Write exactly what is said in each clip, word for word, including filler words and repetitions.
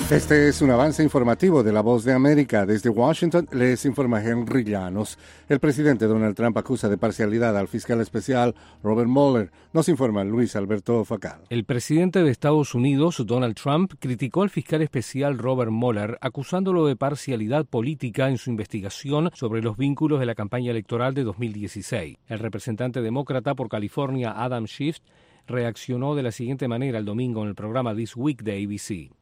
Este es un avance informativo de La Voz de América. Desde Washington les informa Henry Llanos. El presidente Donald Trump acusa de parcialidad al fiscal especial Robert Mueller. Nos informa Luis Alberto Facal. El presidente de Estados Unidos, Donald Trump, criticó al fiscal especial Robert Mueller, acusándolo de parcialidad política en su investigación sobre los vínculos de la campaña electoral de dos mil dieciséis. El representante demócrata por California, Adam Schiff, reaccionó de la siguiente manera el domingo en el programa This Week de A B C.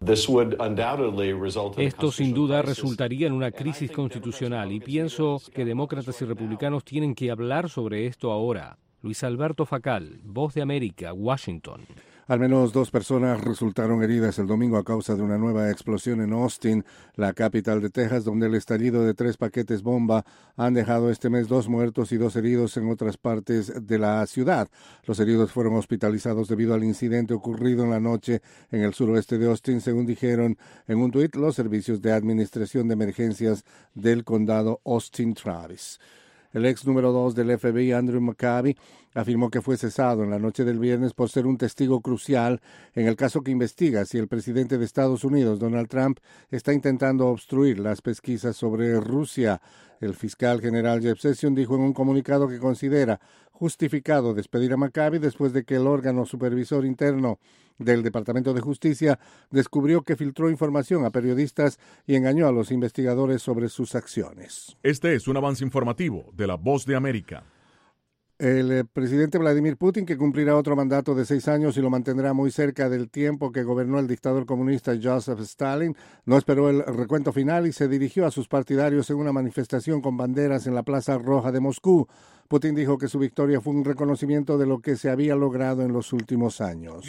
Esto sin duda resultaría en una crisis constitucional y pienso que demócratas y republicanos tienen que hablar sobre esto ahora. Luis Alberto Facal, Voz de América, Washington. Al menos dos personas resultaron heridas el domingo a causa de una nueva explosión en Austin, la capital de Texas, donde el estallido de tres paquetes bomba han dejado este mes dos muertos y dos heridos en otras partes de la ciudad. Los heridos fueron hospitalizados debido al incidente ocurrido en la noche en el suroeste de Austin, según dijeron en un tuit los servicios de administración de emergencias del condado Austin-Travis. El ex número dos del F B I, Andrew McCabe, afirmó que fue cesado en la noche del viernes por ser un testigo crucial en el caso que investiga si el presidente de Estados Unidos, Donald Trump, está intentando obstruir las pesquisas sobre Rusia. El fiscal general Jeff Sessions dijo en un comunicado que considera justificado despedir a McCabe después de que el órgano supervisor interno del Departamento de Justicia descubrió que filtró información a periodistas y engañó a los investigadores sobre sus acciones. Este es un avance informativo de La Voz de América. El eh, presidente Vladimir Putin, que cumplirá otro mandato de seis años y lo mantendrá muy cerca del tiempo que gobernó el dictador comunista Joseph Stalin, no esperó el recuento final y se dirigió a sus partidarios en una manifestación con banderas en la Plaza Roja de Moscú. Putin dijo que su victoria fue un reconocimiento de lo que se había logrado en los últimos años.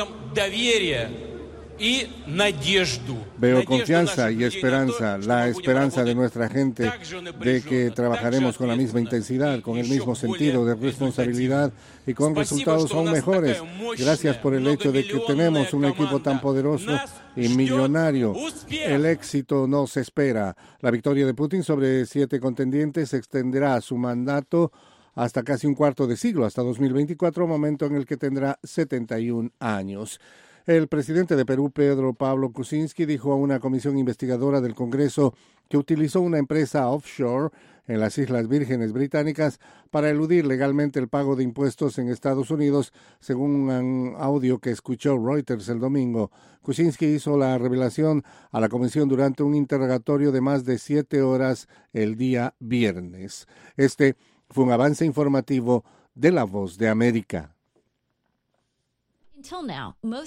Veo confianza y esperanza, la esperanza de nuestra gente de que trabajaremos con la misma intensidad, con el mismo sentido de responsabilidad y con resultados aún mejores. Gracias por el hecho de que tenemos un equipo tan poderoso y millonario. El éxito nos espera. La victoria de Putin sobre siete contendientes extenderá su mandato hasta casi un cuarto de siglo, hasta dos mil veinticuatro, momento en el que tendrá setenta y un años. El presidente de Perú, Pedro Pablo Kuczynski, dijo a una comisión investigadora del Congreso que utilizó una empresa offshore en las Islas Vírgenes Británicas para eludir legalmente el pago de impuestos en Estados Unidos, según un audio que escuchó Reuters el domingo. Kuczynski hizo la revelación a la comisión durante un interrogatorio de más de siete horas el día viernes. Este fue un avance informativo de La Voz de América. Until now, most